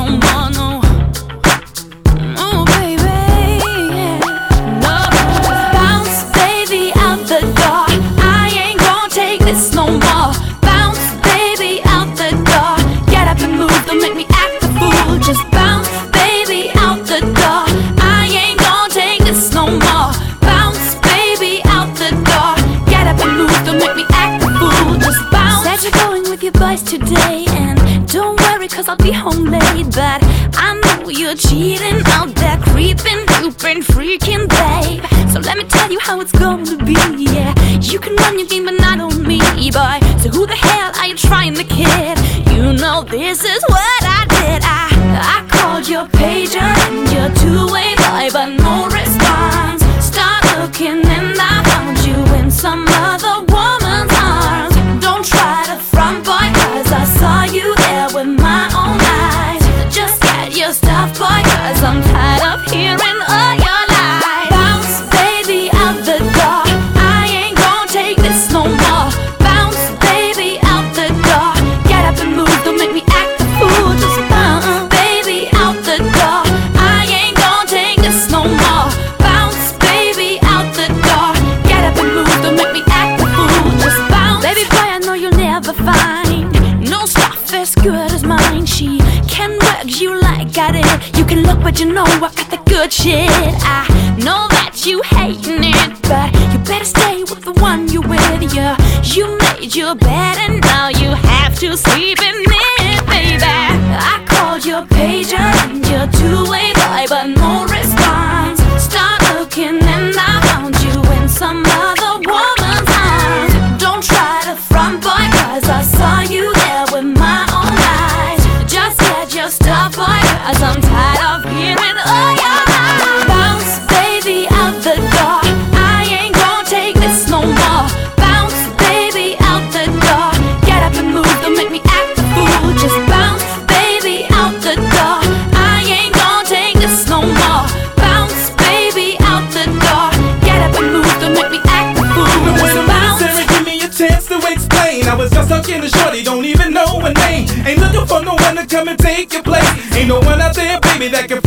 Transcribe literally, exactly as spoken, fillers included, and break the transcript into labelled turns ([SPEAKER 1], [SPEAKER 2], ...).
[SPEAKER 1] no more, no. Oh, baby, yeah. No. Bounce, baby, out the door. I ain't gonna take this no more. Bounce, baby, out the door. Get up and move, don't make me act a fool. Just bounce, baby, out the door. I ain't gonna take this no more. Bounce, baby, out the door. Get up and move, don't make me act a fool. Just bounce. Said you're going with your boys today, and don't worry, cause I'll be home late. But I know you're cheating out there, creeping, you've been freaking, babe. So let me tell you how it's gonna be, yeah. You can run your game, but not on me, boy. So who the hell are you trying to kid? You know this is what I did. I, I called your pager and your two-way boy, but no response. Start looking and I found you in some other woman's arms. Don't try to front, boy, cause I saw you there with my own eyes. Just get your stuff, boy, cause I'm tired of hearing all your lies. Bounce, baby, out the door. I ain't gonna take this no more. Bounce, baby, out the door. Get up and move, don't make me act a fool. Just bounce, baby, out the door. I ain't gonna take this no more. Bounce, baby, out the door. Get up and move, don't make me act a fool. Just bounce. Baby boy, I know you'll never find no stuff as good as mine. She can work you like I did. You can look, but you know I got the good shit. I know that you hating it, but you better stay with the one you with. Yeah, you made your bed and now you have to sleep in it, baby. I called your pager and your two-way boy, but no response. Start looking and I found you in some other woman's arms. Don't try to front, boy, cause I saw you there with my own eyes. Just get your stuff, boy, cause I'm tired of hearing all your lies. Bounce, baby, out the door. I ain't gonna take this no more. Bounce, baby, out the door. Get up and move, don't make me act a fool. Just bounce, baby, out the door. I ain't gonna take this no more. Bounce, baby, out the door. Get up and move, don't make me act a fool. Just bounce.
[SPEAKER 2] Sarah, give me a chance to explain. I was just talking to shorty, don't even know her name. Ain't looking for no one to come and take your place. Ain't no one out there, baby, that can